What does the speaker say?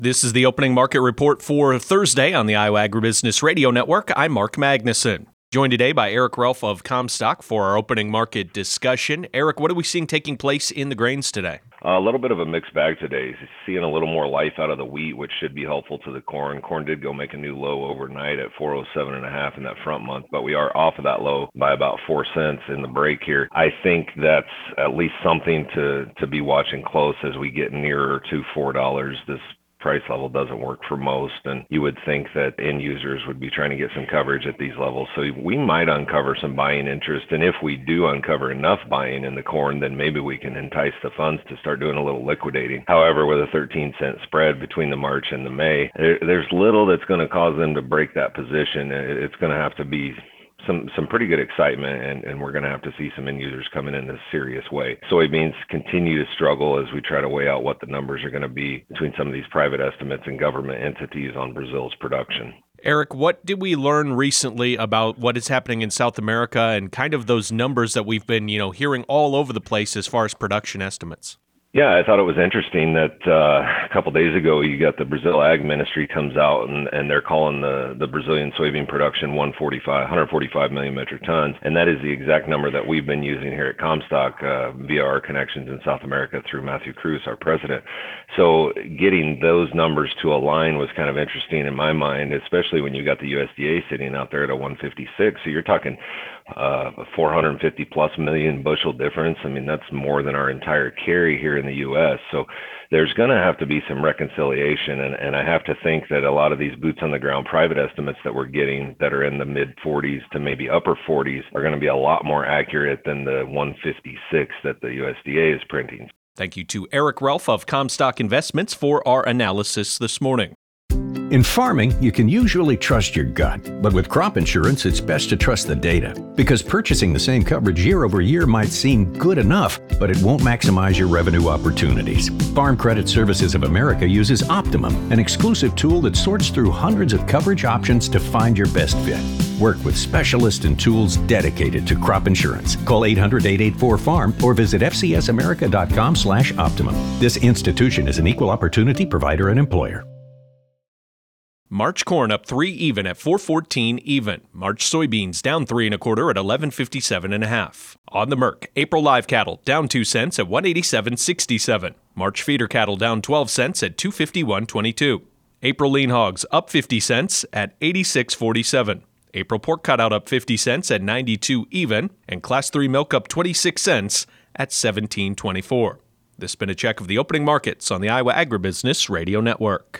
This is the opening market report for Thursday on the Iowa Agribusiness Radio Network. I'm Mark Magnuson. Joined today by Eric Relf of Comstock for our opening market discussion. Eric, what are we seeing taking place in the grains today? A little bit of a mixed bag today. Seeing a little more life out of the wheat, which should be helpful to the corn. Corn did go make a new low overnight at 407.5 in that front month, but we are off of that low by about 4 cents in the break here. I think that's at least something to be watching close as we get nearer to $4. This price level doesn't work for most, and you would think that end users would be trying to get some coverage at these levels. So we might uncover some buying interest, and if we do uncover enough buying in the corn, then maybe we can entice the funds to start doing a little liquidating. However, with a 13-cent spread between the March and the May, there's little that's going to cause them to break that position. It's going to have to be some pretty good excitement, and we're going to have to see some end users coming in a serious way. Soybeans continue to struggle as we try to weigh out what the numbers are going to be between some of these private estimates and government entities on Brazil's production. Eric, what did we learn recently about what is happening in South America and kind of those numbers that we've been, hearing all over the place as far as production estimates? Yeah, I thought it was interesting that a couple days ago you got the Brazil Ag Ministry comes out and they're calling the Brazilian soybean production 145 million metric tons, and that is the exact number that we've been using here at Comstock via our connections in South America through Matthew Cruz, our president. So getting those numbers to align was kind of interesting in my mind, especially when you got the USDA sitting out there at a 156. So you're talking 450 plus million bushel difference. I mean, that's more than our entire carry here in the U.S. So there's going to have to be some reconciliation. And I have to think that a lot of these boots on the ground private estimates that we're getting that are in the mid 40s to maybe upper 40s are going to be a lot more accurate than the 156 that the USDA is printing. Thank you to Eric Relf of Comstock Investments for our analysis this morning. In farming, you can usually trust your gut, but with crop insurance, it's best to trust the data. Because purchasing the same coverage year over year might seem good enough, but it won't maximize your revenue opportunities. Farm Credit Services of America uses Optimum, an exclusive tool that sorts through hundreds of coverage options to find your best fit. Work with specialists and tools dedicated to crop insurance. Call 800-884-FARM or visit fcsamerica.com/optimum. This institution is an equal opportunity provider and employer. March corn up 3 even at 414 even. March soybeans down 3 1/4 at 1157.5. On the Merc, April live cattle down 2 cents at 187.67. March feeder cattle down 12 cents at 251.22. April lean hogs up 50 cents at 86.47. April pork cutout up 50 cents at 92 even, and Class 3 milk up 26 cents at 17.24. This has been a check of the opening markets on the Iowa Agribusiness Radio Network.